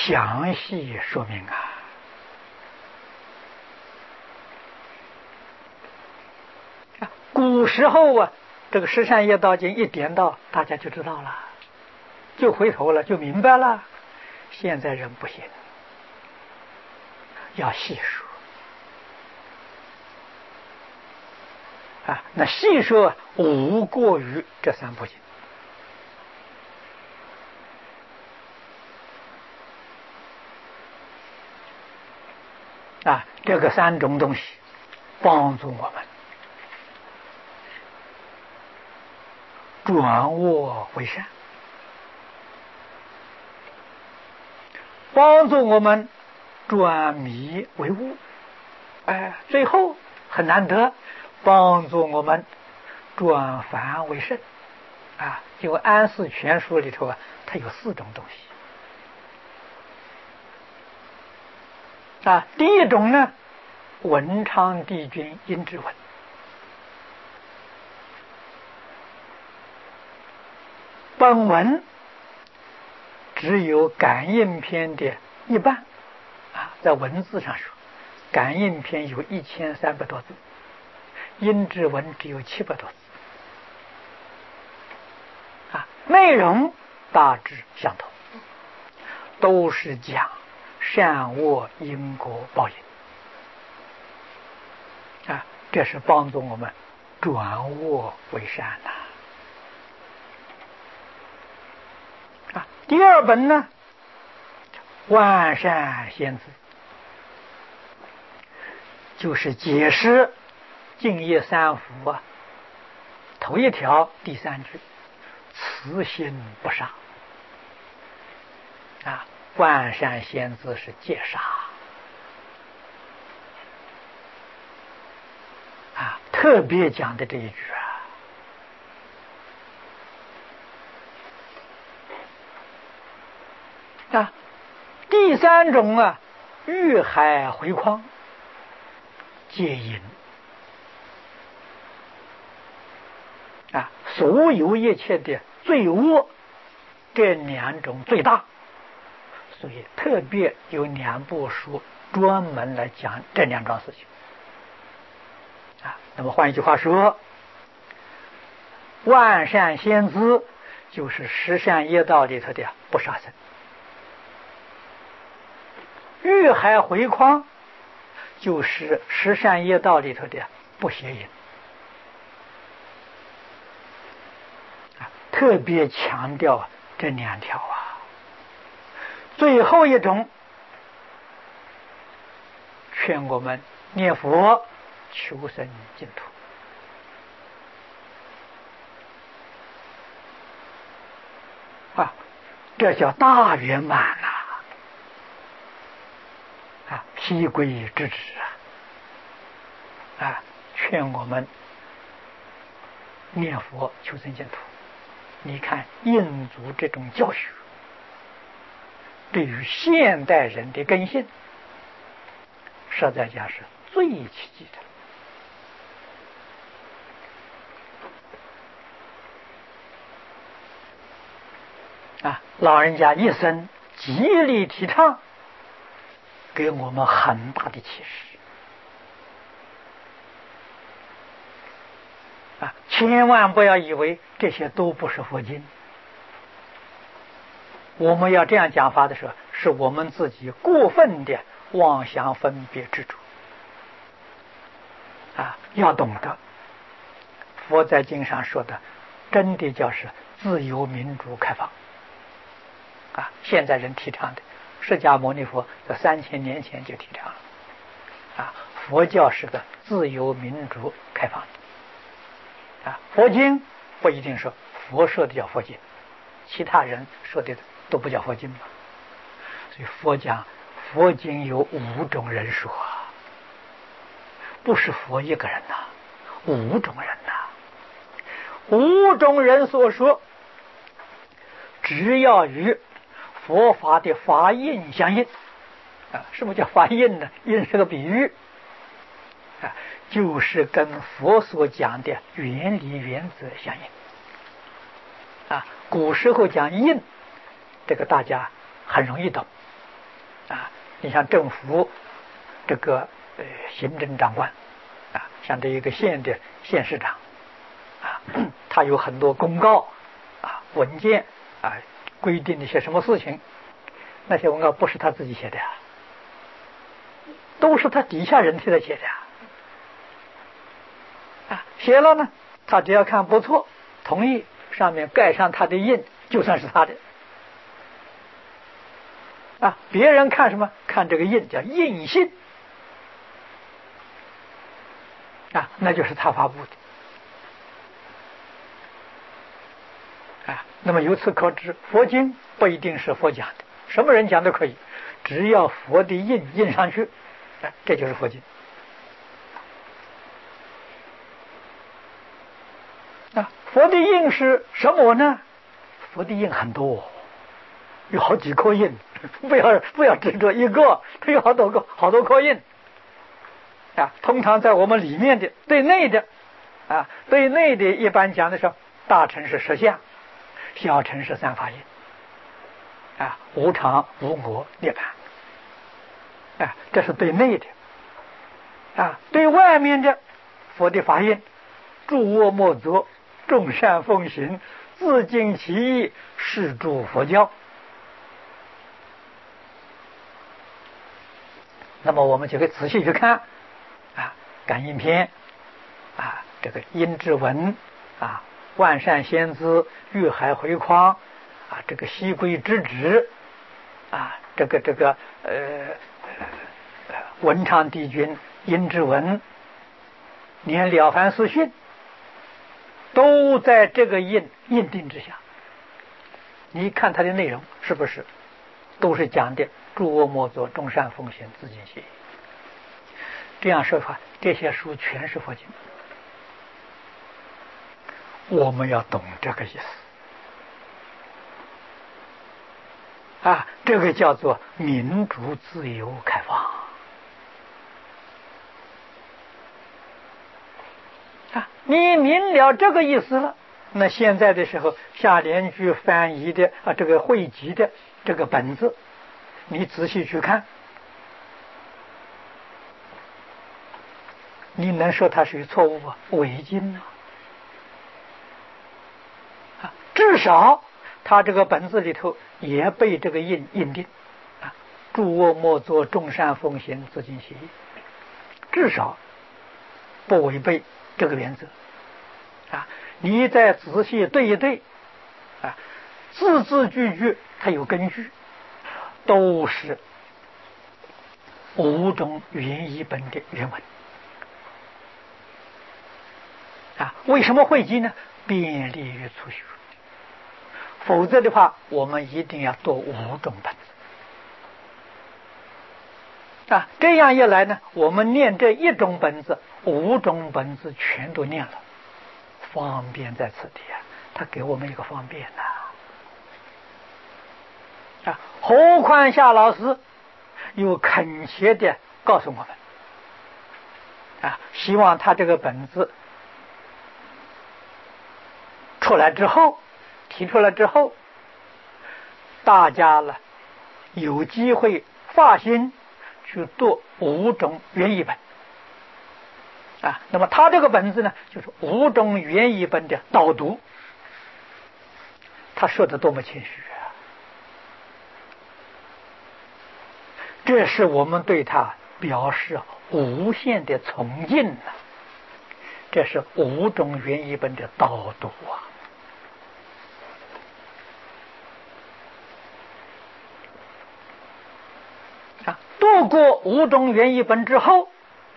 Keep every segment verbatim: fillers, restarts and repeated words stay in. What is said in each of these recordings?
详细说明啊。古时候啊，这个《十善业道经》一点到，大家就知道了，就回头了，就明白了。现在人不行，要细说啊。那细说无过于这三部经啊，这个三种东西帮助我们转恶为善，帮助我们转迷为悟，哎，最后很难得帮助我们转凡为圣啊。因为安世全书里头啊，它有四种东西啊。第一种呢，文昌帝君阴之文，本文只有感应篇的一半啊，在文字上说，感应篇有一千三百多字，阴之文只有七百多字啊，内容大致相同，都是讲善恶因果报应啊，这是帮助我们转恶为善呐。啊，第二本呢，万善先知，就是解释净业三福啊，头一条第三句，慈心不杀啊，万善先知是戒杀啊，特别讲的这一句啊。啊，第三种啊，遇海回匡，戒淫啊，所有一切的罪恶，这两种最大，所以特别有两部书专门来讲这两桩事情啊。那么换一句话说，万善先知就是十善业道里头的不杀生，遇海回匡就是十善业道里头的不邪淫啊，特别强调这两条啊。最后一种劝我们念佛求生净土啊，这叫大圆满呐！啊，披规之旨啊，啊，劝我们念佛求生净土。你看印祖这种教学，对于现代人的根性，实在讲是最奇迹的啊！老人家一生极力提倡，给我们很大的启示啊！千万不要以为这些都不是佛经。我们要这样讲法的时候，是我们自己过分的妄想分别执着啊！要懂得佛在经上说的，真的叫是自由民主开放啊！现在人提倡的，释迦牟尼佛在三千年前就提倡了啊！佛教是个自由民主开放的啊！佛经不一定说佛说的叫佛经，其他人说的都不叫佛经嘛。所以佛讲佛经有五种人说啊，不是佛一个人呐、啊，五种人呐、啊，五种人所说，只要与佛法的法印相应啊，什么叫法印呢？印是个比喻啊，就是跟佛所讲的原理原则相应啊。古时候讲印，这个大家很容易懂啊，你像政府这个呃行政长官啊，像这一个县的县市长啊，他有很多公告啊文件啊规定一些什么事情，那些文告不是他自己写的呀，都是他底下人替他写的呀。啊，写了呢，他只要看不错，同意，上面盖上他的印，就算是他的。啊，别人看什么？看这个印，叫印信。啊，那就是他发布的。啊，那么由此可知，佛经不一定是佛讲的，什么人讲都可以，只要佛的印印上去，啊，这就是佛经。啊，佛的印是什么呢？佛的印很多，有好几颗印，不要不要执着一个，它有好多个好多颗印。啊，通常在我们里面的对内的，啊，对内的一般讲的是大乘是实相，小乘是三法印，啊，无常无我涅槃，啊，这是对内的。啊，对外面的佛的法印，诸恶莫作，众善奉行，自尽其意，是诸佛教。那么我们就可以仔细去看啊，感应篇啊，这个阴之文啊，万善先知，玉海回匡啊，这个西归之旨啊，这个这个呃文昌帝君阴之文，连了凡四训，都在这个印印定之下。你看它的内容是不是都是讲的诸恶莫作，众善奉行，自尽其意？这样说法，这些书全是佛经。我们要懂这个意思啊，这个叫做民主自由开放啊。你明了这个意思了，那现在的时候下联句翻译的啊，这个汇集的这个本子，你仔细去看，你能说它是错误啊？伪经呢？啊，至少他这个本子里头也被这个印印定啊，诸恶莫作，众善奉行，自尽其意，至少不违背这个原则啊。你再仔细对一对啊，字字句句它有根据，都是五种原译本的原文啊。为什么汇集呢？便利于初学，否则的话我们一定要读五种本子啊。这样一来呢，我们念这一种本子，五种本子全都念了，方便在此地啊，他给我们一个方便呐啊。何况夏老师又恳切的告诉我们啊，希望他这个本子出来之后，提出来之后，大家呢有机会发心去读五种原译本啊。那么他这个本子呢，就是五种原译本的导读。他说的多么谦虚啊！这是我们对他表示无限的崇敬啊！这是五种原译本的导读啊！啊，读过五种原译本之后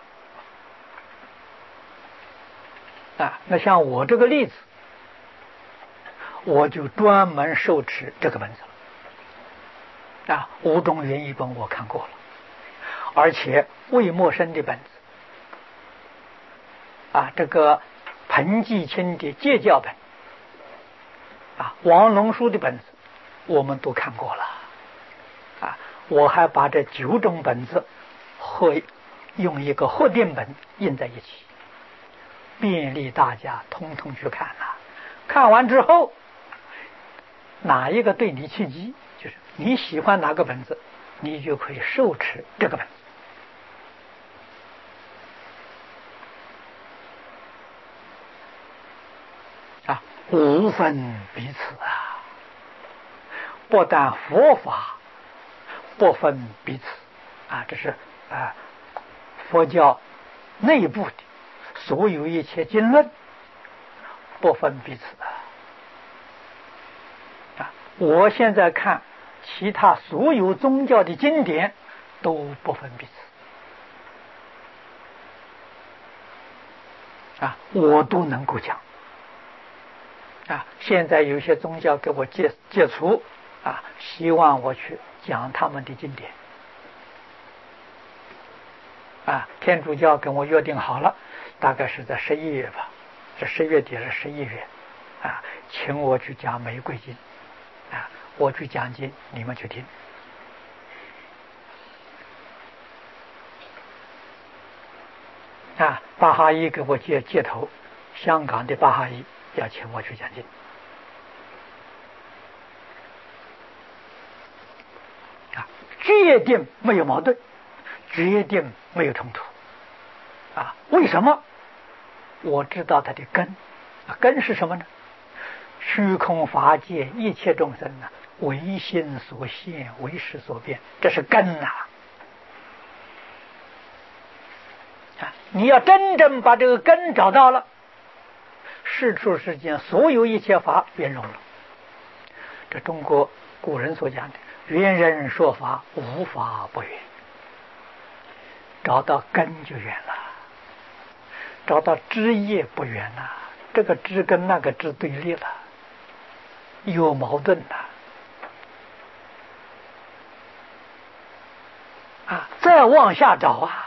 啊，那像我这个例子，我就专门受持这个本子了啊。五种原译本我看过了，而且魏默生的本子啊，这个彭继清的戒教本啊，王龙书的本子我们都看过了啊。我还把这九种本子会用一个合订本印在一起，便利大家通通去看了。看完之后，哪一个对你契机，就是你喜欢哪个本子， 你就可以受持这个本。啊，无分彼此啊！不但佛法不分彼此啊，这是啊佛教内部的所有一切经论不分彼此啊！啊，我现在看其他所有宗教的经典都不分彼此啊，我都能够讲啊。现在有些宗教给我接接触啊，希望我去讲他们的经典啊。天主教跟我约定好了，大概是在十一月吧，这十月底是十一月啊，请我去讲玫瑰经啊，我去讲经，你们去听啊。巴哈伊给我接接头，香港的巴哈伊要请我去讲经啊，决定没有矛盾，决定没有冲突啊。为什么？我知道它的根啊，根是什么呢？虚空法界一切众生呢、啊，唯心所现，唯识所变，这是根呐、啊。啊，你要真正把这个根找到了，世出世间所有一切法圆融了。这中国古人所讲的圆人说法，无法不圆。找到根就圆了，找到枝叶不圆了，这个枝跟那个枝对立了，有矛盾了啊！再往下找啊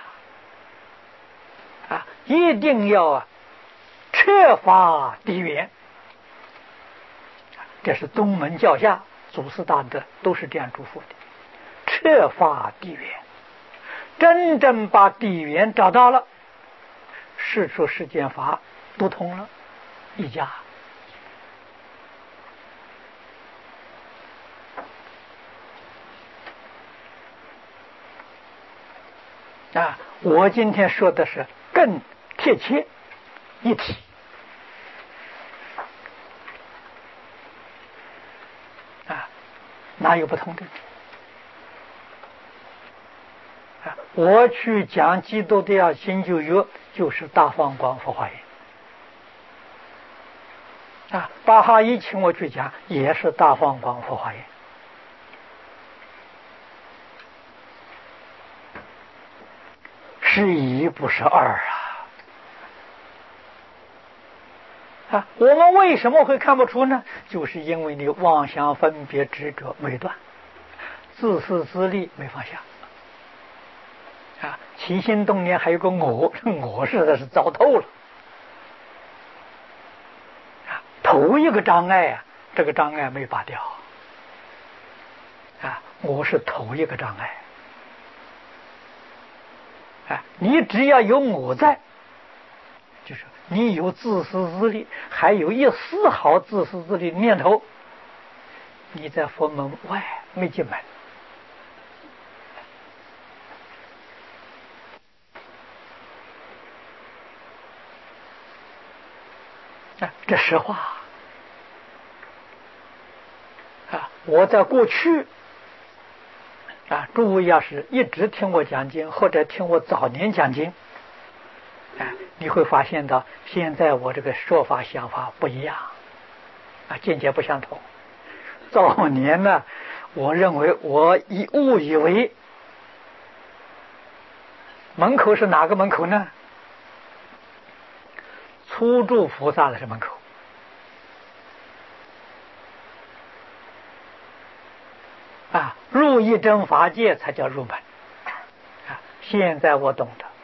啊，一定要啊彻法地圆。这是东门教下祖师大德都是这样嘱咐的，彻法地圆。真正把地圆找到了，世出世间法都通了，一家啊！我今天说的是更贴切一体啊，哪有不同的？啊，我去讲基督的新旧约，就是大放光佛化言啊。巴哈伊请我去讲，也是大放光佛化言。是一不是二啊！啊，我们为什么会看不出呢？就是因为你妄想分别执着没断，自私自利没放下啊！起心动念还有个我，我实在是糟透了啊！头一个障碍啊，这个障碍没拔掉啊！我是头一个障碍。啊，你只要有我在，就是你有自私自利，还有一丝毫自私自利的念头，你在佛门外没进门啊，这实话啊！我在过去啊，诸位要是一直听我讲经，或者听我早年讲经，啊，你会发现到现在我这个说法想法不一样，啊，见解不相同。早年呢，我认为我以误以为门口是哪个门口呢？初住菩萨的是门口。啊，入一真法界才叫入门啊！现在我懂得，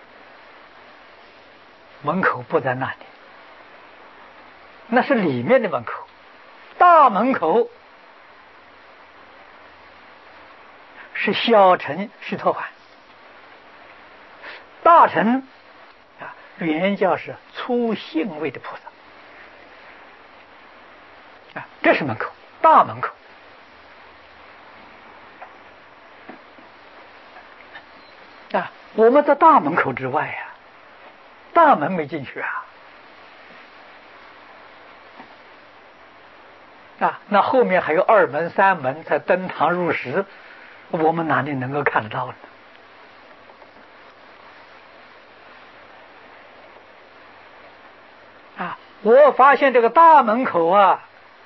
门口不在那里，那是里面的门口，大门口是小乘须陀洹，大乘啊原教是初信位的菩萨啊，这是门口，大门口。 我们在大门口之外呀、啊，大门没进去啊。啊，那后面还有二门、三门才登堂入室，我们哪里能够看得到呢？啊，我发现这个大门口啊，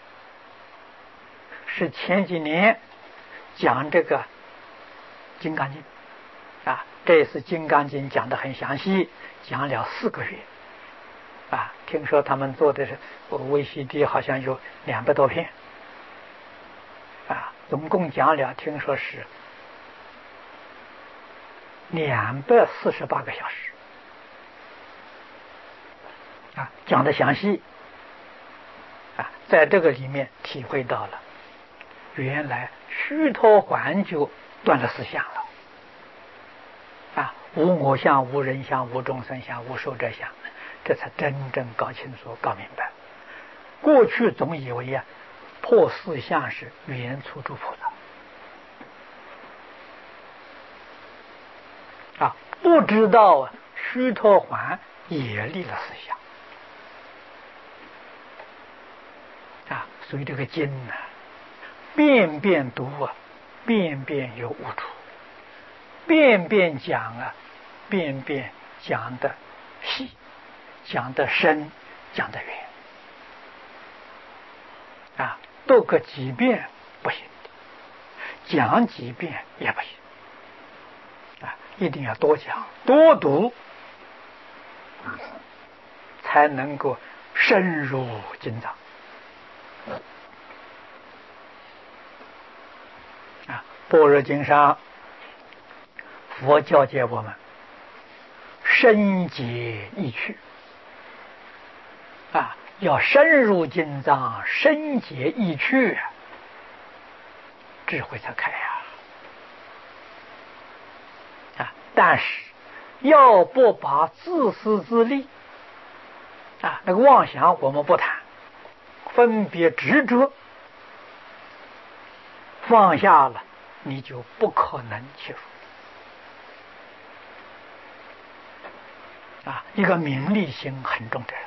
是前几年讲这个《金刚经》啊，这次《金刚经》讲得很详细，讲了四个月。啊，听说他们做的是 V C D， 好像有两百多片，啊，总共讲了，听说是两百四十八个小时，啊，讲的详细，啊，在这个里面体会到了，原来须陀洹就断了四相了，啊，无我相、无人相、无众生相、无寿者相。这才真正搞清楚、搞明白。过去总以为啊，破四相是圆初住菩萨啊，不知道啊，须陀洹也立了四相啊，所以这个经呢、啊，遍遍读啊，遍遍有悟处，遍遍讲啊，遍遍讲的细。讲得深，讲得远，啊，读个几遍不行，讲几遍也不行，啊，一定要多讲多读，才能够深入经藏。啊，般若经上，佛教诫我们深解意趣。啊，要深入经藏，深解意趣，智慧才开呀！啊，但是要不把自私自利啊，那个妄想我们不谈，分别执着放下了，你就不可能切入。啊，一个名利心很重的人。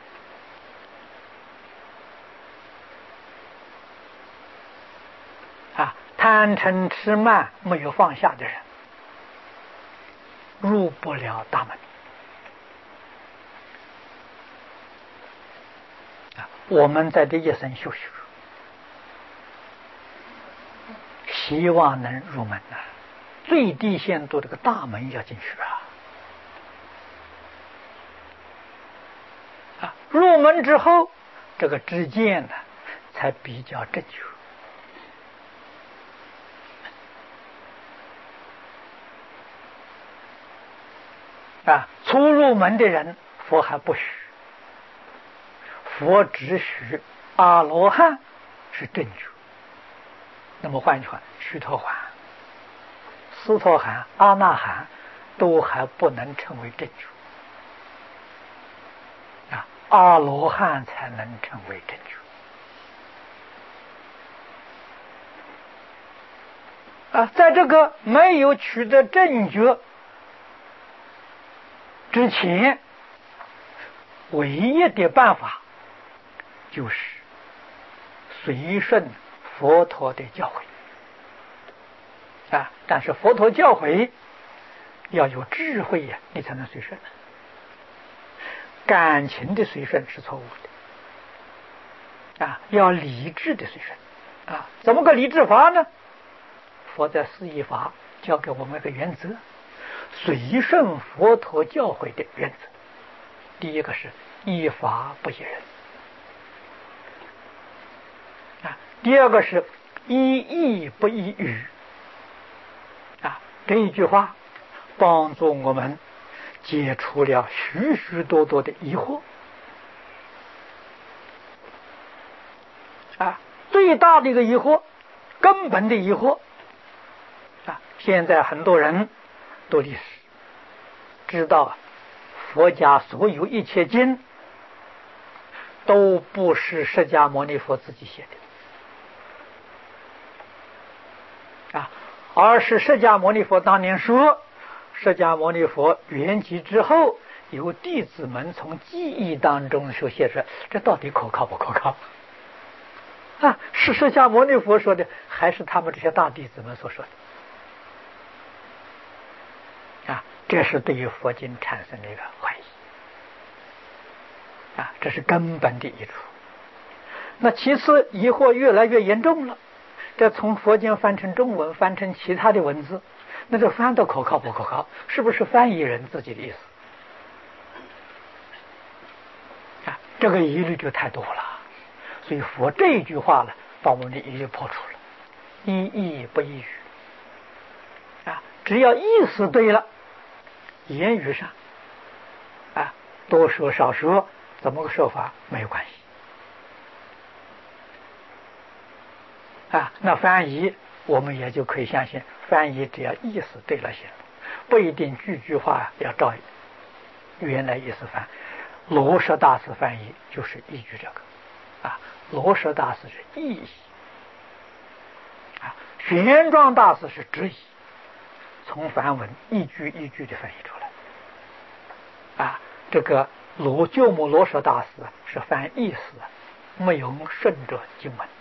啊，贪嗔痴慢没有放下的人，入不了大门。啊，我们在这一生修学，希望能入门啊，最低限度这个大门要进去啊。啊，入门之后，这个知见呢，才比较正确。啊，初入门的人，佛还不许，佛只许阿罗汉是正觉。那么换句话，须陀洹、斯陀含、阿那含都还不能成为正觉，啊，阿罗汉才能成为正觉。啊，在这个没有取得正觉之前，唯一的办法就是随顺佛陀的教诲啊！但是佛陀教诲要有智慧呀、啊，你才能随顺。感情的随顺是错误的啊！要理智的随顺啊！怎么个理智法呢？佛在四依法教给我们一个原则。随顺佛陀教诲的原则，第一个是依法不依人啊，第二个是依义不依语啊。这一句话帮助我们解除了许许多多的疑惑啊。最大的一个疑惑，根本的疑惑啊，现在很多人读历史，知道佛家所有一切经都不是释迦牟尼佛自己写的啊，而是释迦牟尼佛当年说释迦牟尼佛圆寂之后，由弟子们从记忆当中所写出来，这到底可靠不可靠？啊，是释迦牟尼佛说的，还是他们这些大弟子们所说的？啊，这是对于佛经产生的一个怀疑。啊，这是根本的一处。那其次，疑惑越来越严重了。这从佛经翻成中文，翻成其他的文字，那这翻的可靠不可靠？是不是翻译人自己的意思？啊，这个疑虑就太多了。所以佛这一句话呢，把我们的疑虑破除了，一义不一语。啊，只要意思对了，言语上，啊，多说少说，怎么个说法没有关系。啊，那翻译我们也就可以相信，翻译只要意思对了行，不一定句句话要照原来意思翻。罗什大师翻译就是依据这个，啊，罗什大师是意译，啊，玄奘大师是直译，从梵文一句一句的翻译出来，啊，这个罗鸠摩罗什大师是翻意思，没有顺着经文。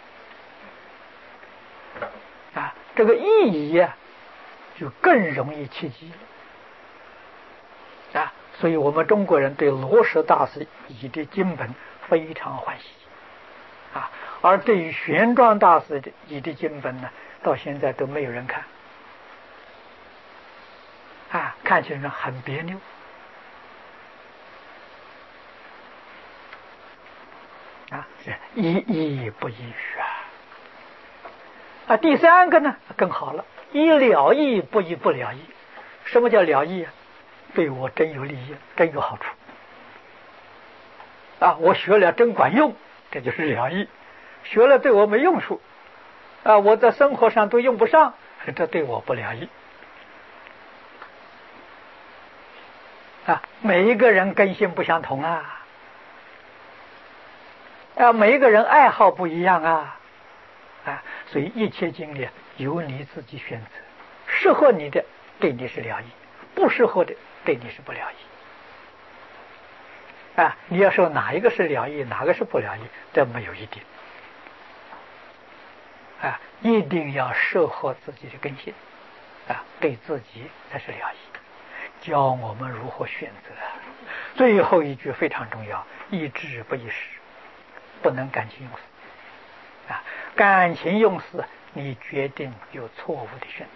啊，这个意义啊，就更容易切记了啊！所以我们中国人对罗什大师译的经本非常欢喜啊，而对于玄奘大师的译的经本呢，到现在都没有人看啊，看起来很别扭啊，是一义不一语啊。啊，第三个呢更好了，一了义不一不了义。什么叫了义啊？对我真有利益，真有好处啊！我学了真管用，这就是了义。学了对我没用处啊，我在生活上都用不上，这对我不了义啊！每一个人根性不相同啊，啊，每一个人爱好不一样啊。啊，所以一切经历由你自己选择，适合你的对你是了义，不适合的对你是不了义。啊，你要说哪一个是了义，哪个是不了义，这没有一定。啊，一定要适合自己的根性，啊，对自己才是了义。教我们如何选择。最后一句非常重要，意志不一时，不能感情用事。啊，感情用事，你决定有错误的选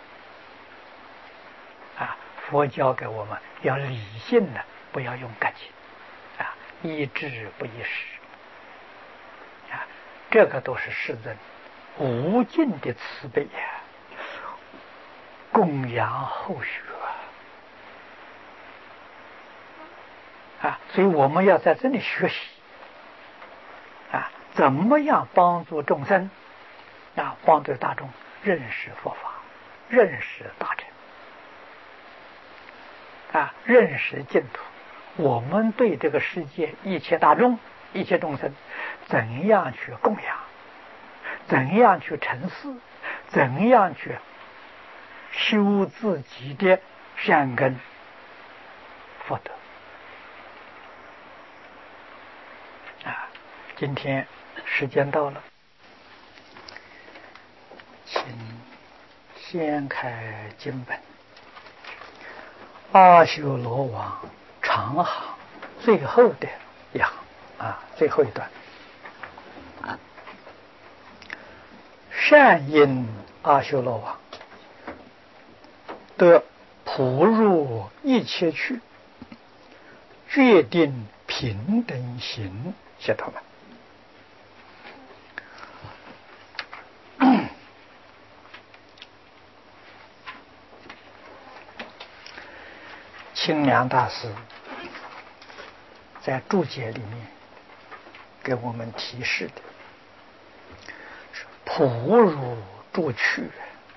择。啊，佛教给我们要理性的，不要用感情。啊，意志不一时。啊，这个都是世尊无尽的慈悲呀，供养后学啊！所以我们要在这里学习。啊，怎么样帮助众生啊，帮助大众认识佛法，认识大乘啊，认识净土。我们对这个世界一切大众、一切众生，怎样去供养，怎样去陈思，怎样去修自己的善根福德啊！今天时间到了，请掀开经本，阿修罗王长行最后的一行啊，最后一段。善因阿修罗王得普入一切趣，决定平等行，写他们。清凉大师在注解里面给我们提示的是：普如诸趣，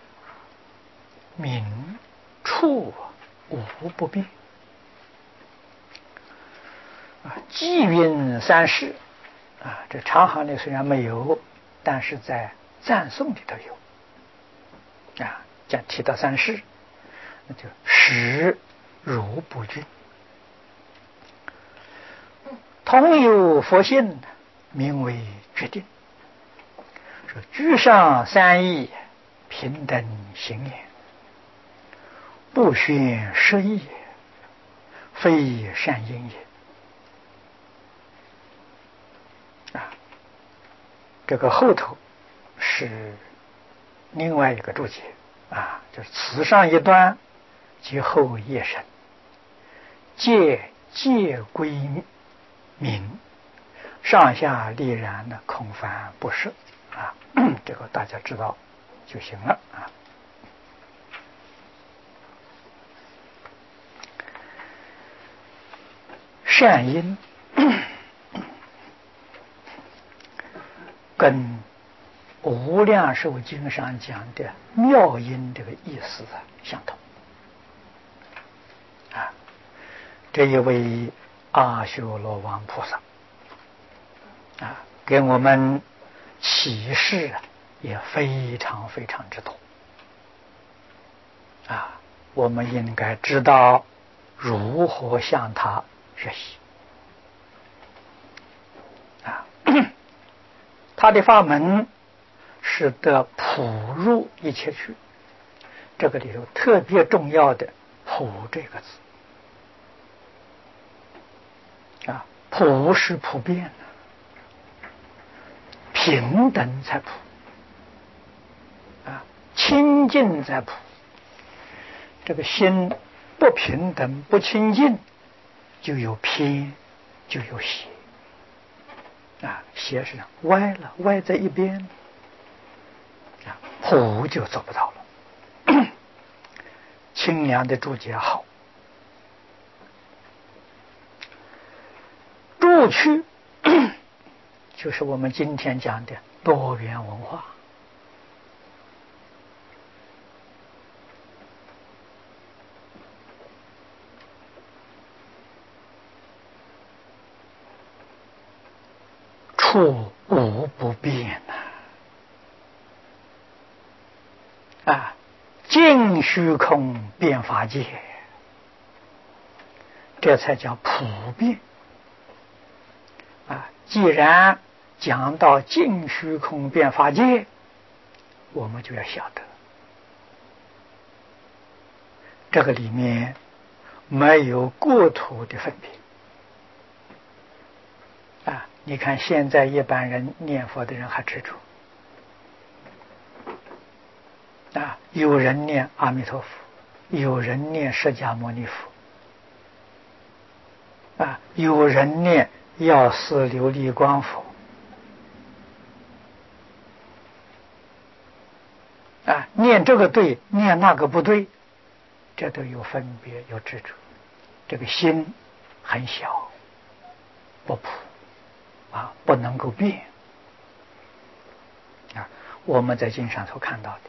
名处无不变。啊，寂云三世啊，这长行里虽然没有，但是在赞颂里头有啊，讲提到三世。 那就实如不具。同有佛性，名为决定。说居上三义，平等行也，不宣失义，非善因也。啊，这个后头是另外一个注解啊，就是此上一段及后业神，皆皆归名，上下立然的空泛不实啊，这个大家知道就行了啊。善因跟无量寿经上讲的妙因这个意思啊相同啊。这一位阿修罗王菩萨啊，给我们启示也非常非常之多啊，我们应该知道如何向他学习啊。他的法门是得普入一切趣，这个里头特别重要的普这个字啊，普是普遍的，平等才普啊，清净才普。这个心不平等不清净，就有偏，就有邪啊，邪是歪了，歪在一边啊，普就做不到了。清凉的注解好，住区就是我们今天讲的多元文化。处无不变呐！啊，尽虚空变法界，这才叫普遍啊！既然讲到尽虚空变法界，我们就要晓得，这个里面没有国土的分别。啊，你看现在一般人念佛的人还执着啊，有人念阿弥陀佛，有人念释迦牟尼佛啊，有人念药师琉璃光佛啊，念这个对，念那个不对，这都有分别，有执着，这个心很小，不普啊，不能够变啊，我们在经上所看到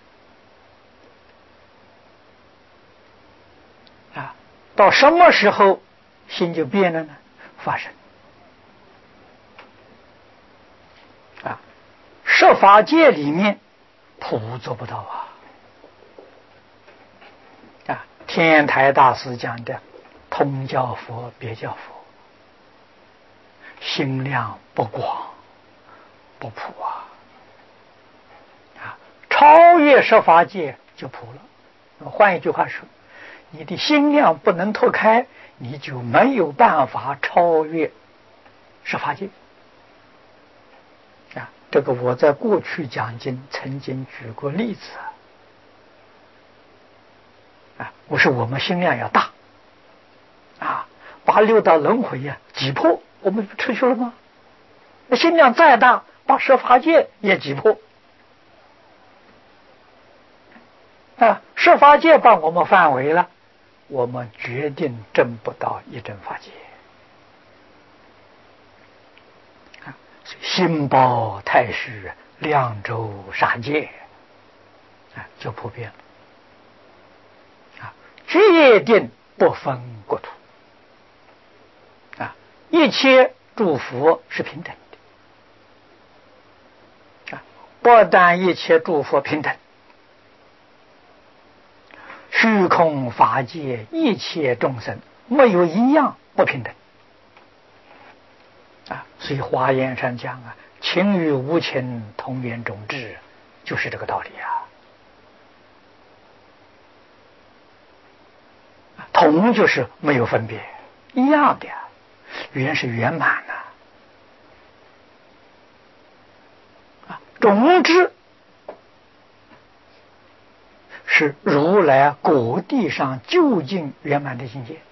的啊，到什么时候心就变了呢？发生啊，设法界里面普做不到啊啊，天台大师讲的通教佛别教佛，心量不广不普啊啊，超越设法界就普了。换一句话说，你的心量不能拓开，你就没有办法超越设法界啊。这个我在过去讲经曾经举过例子啊，我说我们心量要大啊，把六道轮回呀挤破，我们出去了吗？那心量再大，把设法界也挤破啊，设法界把我们范围了，我们决定证不到一真法界啊。心包太虚，量周杀界啊，就普遍了啊，决定不分国土啊，一切诸佛是平等的啊，不但一切诸佛平等， 虚空法界一切众生没有一样不平等啊！所以华严上讲啊，情与无情同源种智，就是这个道理啊。同就是没有分别，一样的，圆是圆满的啊。种智是如来果地上究竟圆满的境界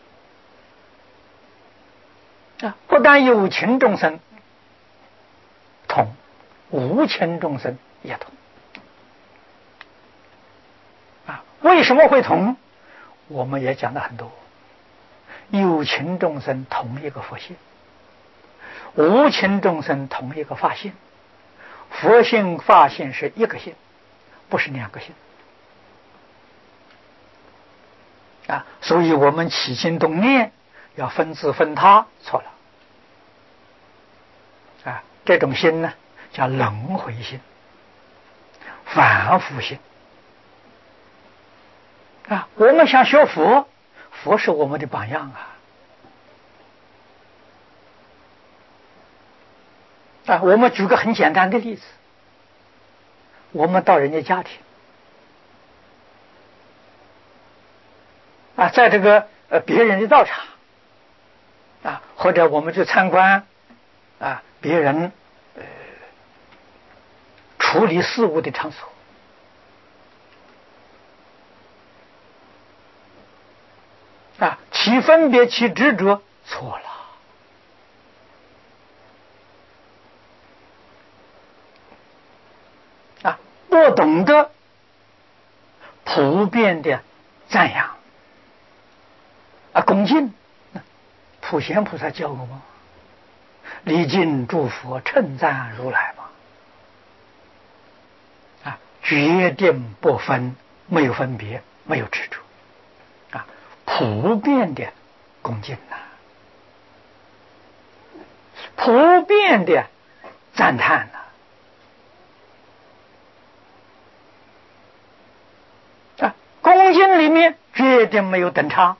啊！不但有情众生同，无情众生也同啊！为什么会同？我们也讲了很多，有情众生同一个佛性，无情众生同一个法性，佛性法性是一个性，不是两个性啊！所以我们起心动念要分自分他，错了啊！这种心呢叫轮回心、反复心啊！我们想学佛，佛是我们的榜样啊！啊，我们举个很简单的例子，我们到人家家庭啊，在这个呃别人的道场啊，或者我们去参观啊别人呃处理事务的场所。啊，起分别起执着，错了啊！不懂得普遍的赞扬啊，恭敬，普贤菩萨教我们礼敬诸佛，称赞如来嘛啊，决定不分，没有分别，没有执着啊，普遍的恭敬呐、啊，普遍的赞叹呐、啊，啊，恭敬里面决定没有等差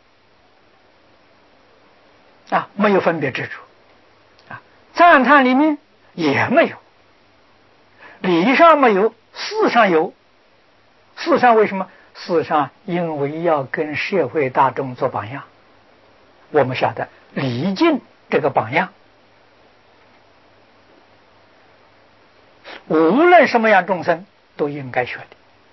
啊，没有分别执着啊，赞叹里面也没有，理上没有，事上有。事上为什么？事上因为要跟社会大众做榜样，我们晓得礼敬这个榜样，无论什么样众生都应该学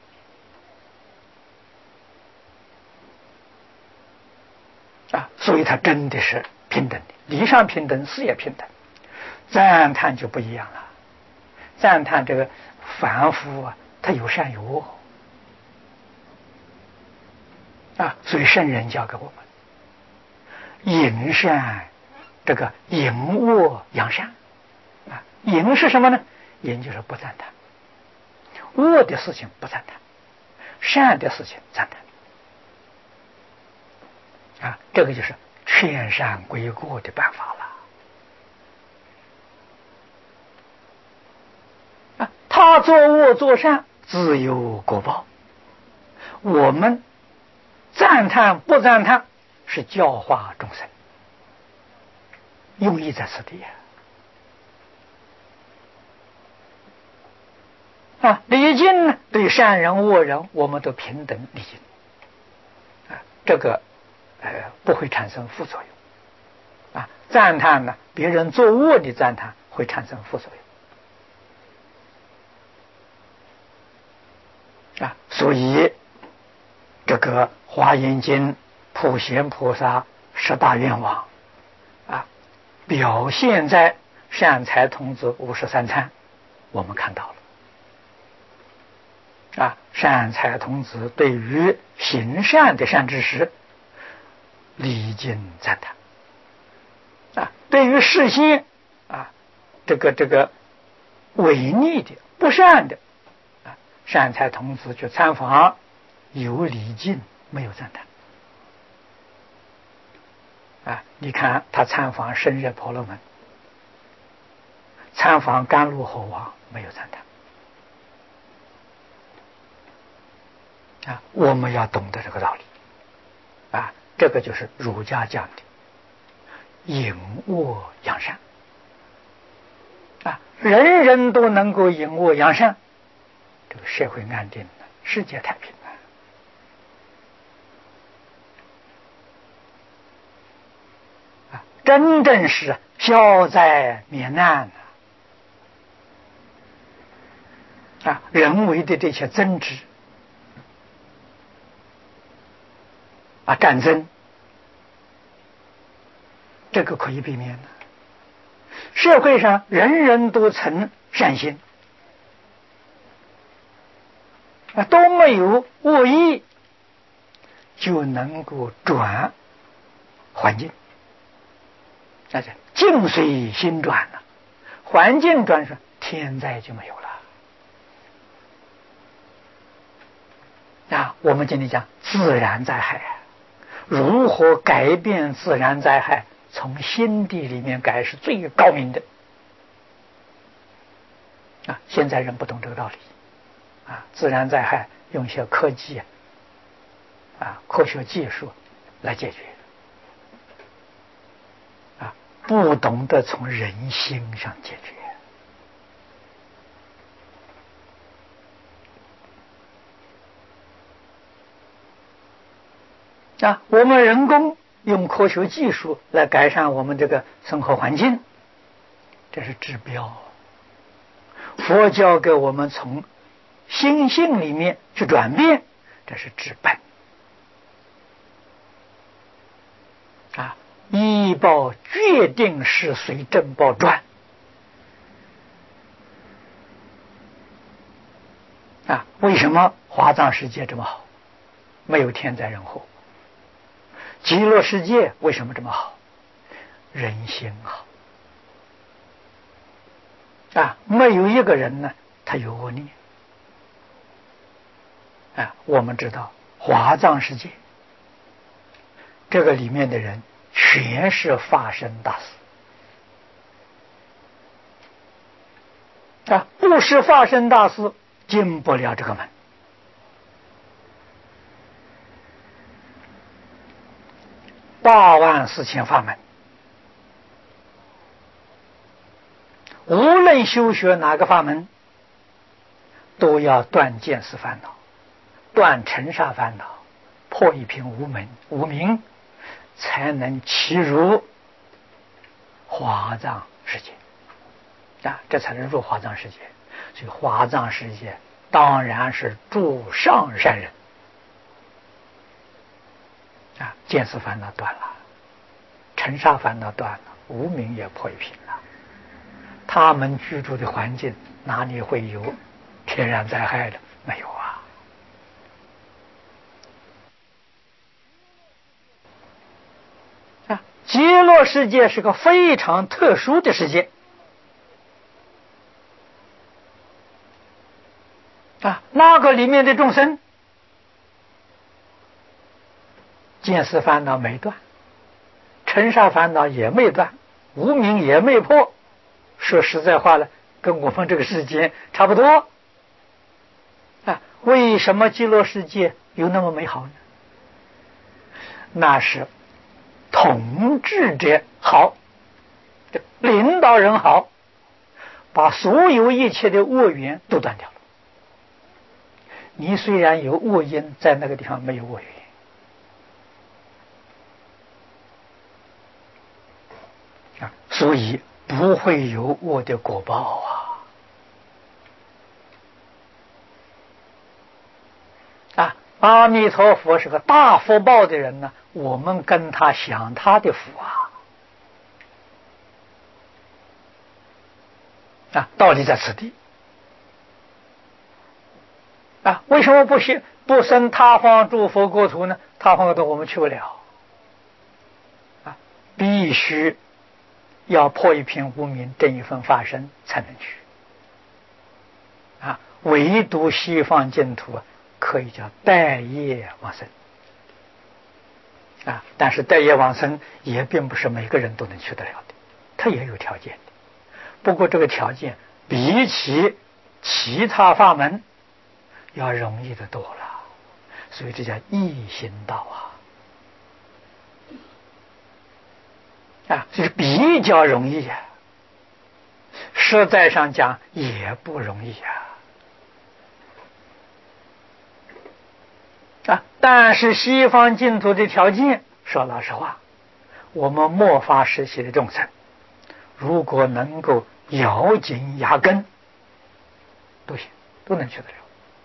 的啊，所以它真的是平等的，理上平等，事也平等。赞叹就不一样了，赞叹这个凡夫啊，他有善有恶啊，所以圣人教给我们隐善，这个隐恶扬善啊。隐是什么呢？隐就是不赞叹，恶的事情不赞叹，善的事情赞叹啊，这个就是劝善归过的办法了啊。他做恶做善自有果报，我们赞叹不赞叹是教化众生，用意在此地啊。礼敬呢，对善人恶人我们都平等礼敬啊，这个呃不会产生副作用啊。赞叹呢，别人做恶的赞叹会产生副作用啊。所以这个华严经普贤菩萨十大愿望啊，表现在善财童子五十三参，我们看到了啊。善财童子对于行善的善知识礼敬赞叹啊，对于世间啊这个这个违逆的不善的啊，善财童子去参访，有礼敬没有赞叹啊。你看他参访深热婆罗门，参访甘露侯王没有赞叹啊，我们要懂得这个道理啊，这个就是儒家讲的隐恶扬善啊，人人都能够隐恶扬善，这个社会安定了，世界太平了啊，真正是消灾免难啊，人为的这些争执啊，战争，这个可以避免的。社会上人人都存善心啊，都没有恶意，就能够转环境，那是境随心转了，环境转上，天灾就没有了啊。我们今天讲自然灾害，如何改变自然灾害？从心地里面改是最高明的啊！现在人不懂这个道理啊，自然灾害用一些科技啊、科学技术来解决啊，不懂得从人心上解决啊。我们人工用科学技术来改善我们这个生活环境，这是治标。佛教给我们从心性里面去转变，这是治本啊。医报决定是随正报转啊。为什么华藏世界这么好，没有天灾人祸？极乐世界为什么这么好？人心好啊，没有一个人呢他有恶念啊。我们知道华藏世界这个里面的人全是法身大师啊，不是法身大师进不了这个门。八万四千法门，无论修学哪个法门，都要断见思烦恼，断尘沙烦恼，破一品无明无明，才能契入华藏世界啊，这才能入华藏世界。所以华藏世界当然是诸上善人啊，见思烦恼断了，尘沙烦恼断了，无明也破一品了。他们居住的环境哪里会有天然灾害的？没有啊！啊，极乐世界是个非常特殊的世界啊，那个里面的众生见思烦恼没断，尘沙烦恼也没断，无明也没破。说实在话了，跟我们这个世界差不多啊。为什么极乐世界有那么美好呢？那是统治者好，领导人好，把所有一切的恶缘都断掉了。你虽然有恶因，在那个地方没有恶缘啊，所以不会有恶的果报啊！啊，阿弥陀佛是个大福报的人呢，我们跟他享他的福啊！啊，道理在此地啊！为什么不行不生他方诸佛国土呢？他方国土我们去不了啊，必须要破一片无明，证一份法身才能去啊。唯独西方净土啊，可以叫待业往生啊，但是待业往生也并不是每个人都能去得了的，它也有条件的。不过这个条件比起其他法门要容易的多了， 所以这叫易行道啊，啊，这是比较容易呀、啊，实在上讲也不容易呀、啊，啊，但是西方净土的条件，说老实话，我们末法时期的众生，如果能够咬紧牙根，都行，都能去得了。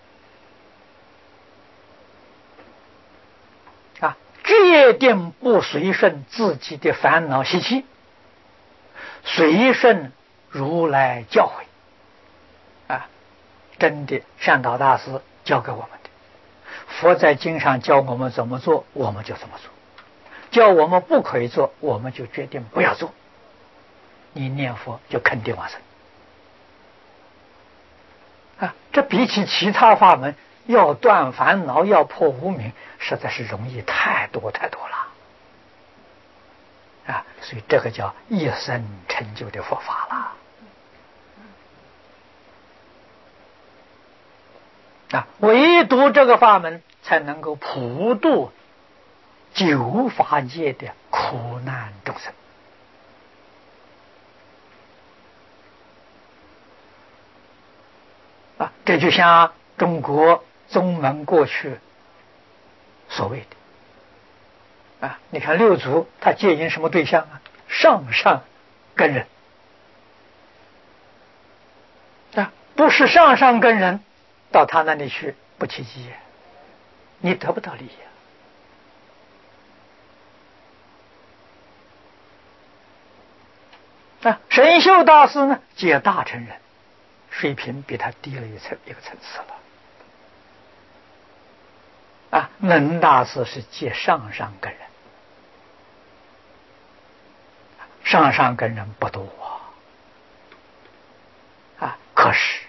啊，决定不随顺自己的烦恼习气，随顺如来教诲。啊，真的善导大师教给我们的，佛在经上教我们怎么做，我们就怎么做；教我们不可以做，我们就决定不要做。你念佛就肯定往生。啊，这比起其他法门，要断烦恼，要破无明，实在是容易太多太多了。啊，所以这个叫一生成就的佛法了。啊，唯独这个法门才能够普度九法界的苦难众生。啊，这就像中国宗门过去所谓的啊，你看六祖他戒引什么对象啊？上上根人啊，不是上上根人到他那里去不起机，你得不到利益啊。啊，神秀大师呢，戒大乘人，水平比他低了一层一个层次了。啊，能大师是戒上上根人，上上根人不多啊，啊，可是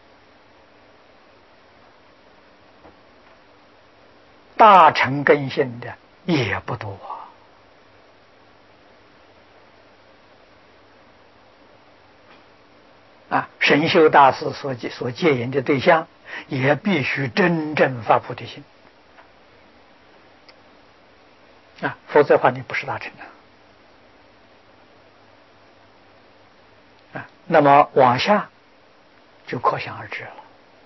大乘根性的也不多啊。啊，神秀大师所戒所戒引的对象，也必须真正发菩提心啊，否则的话你不是大乘啊。啊，那么往下就可想而知了。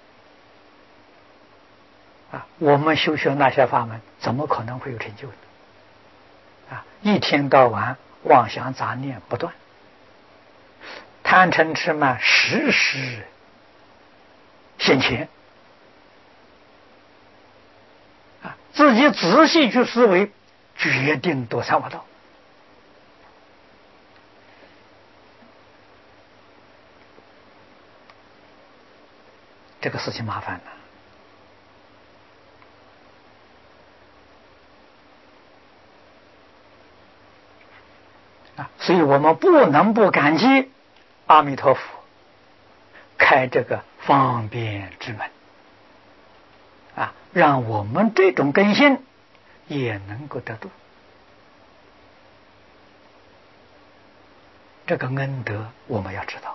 啊，我们修学那些法门，怎么可能会有成就呢？啊，一天到晚妄想杂念不断，贪嗔痴慢时时现前。啊，自己仔细去思维，决定堕三恶道。这个事情麻烦了。啊，所以我们不能不感激阿弥陀佛开这个方便之门啊，让我们这种根性也能够得度。这个恩德我们要知道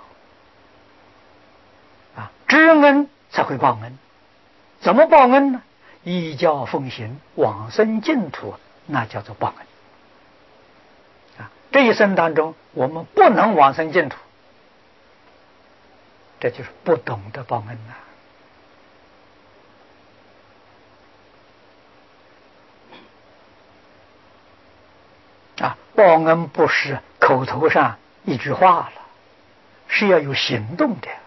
啊，知恩才会报恩。怎么报恩呢？依教奉行，往生净土，那叫做报恩。这一生当中，我们不能往生净土，这就是不懂得报恩呐。啊，报恩不是口头上一句话了，是要有行动的。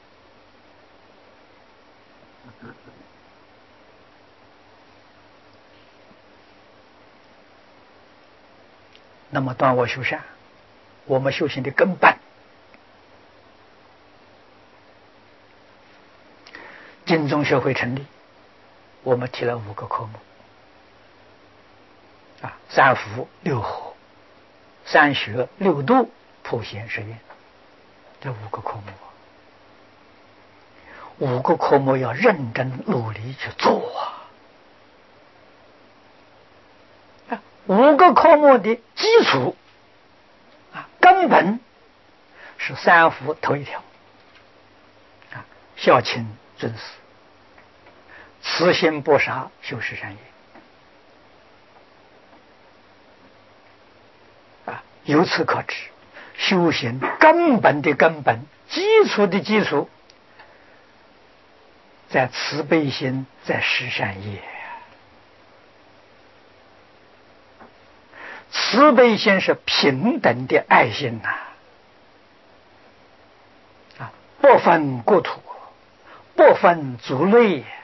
那么断恶修善，我们修行的根本，净宗学会成立，我们提了五个科目啊，三福六和、三学六度、普贤十愿，这五个科目，五个科目要认真努力去做啊。五个科目的基础啊，根本是三福头一条啊，孝亲尊师， 慈心不杀，修十善业。啊，由此可知，修行根本的根本，基础的基础，在慈悲心，在十善业。慈悲心是平等的爱心呐、啊，啊，不分国土，不分族类，